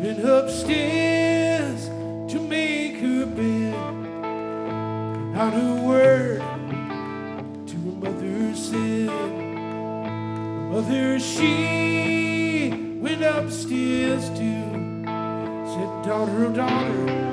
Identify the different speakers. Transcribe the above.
Speaker 1: went upstairs to make her bed. Not a word to her mother said. Her mother, she went upstairs too. Said, daughter, oh daughter,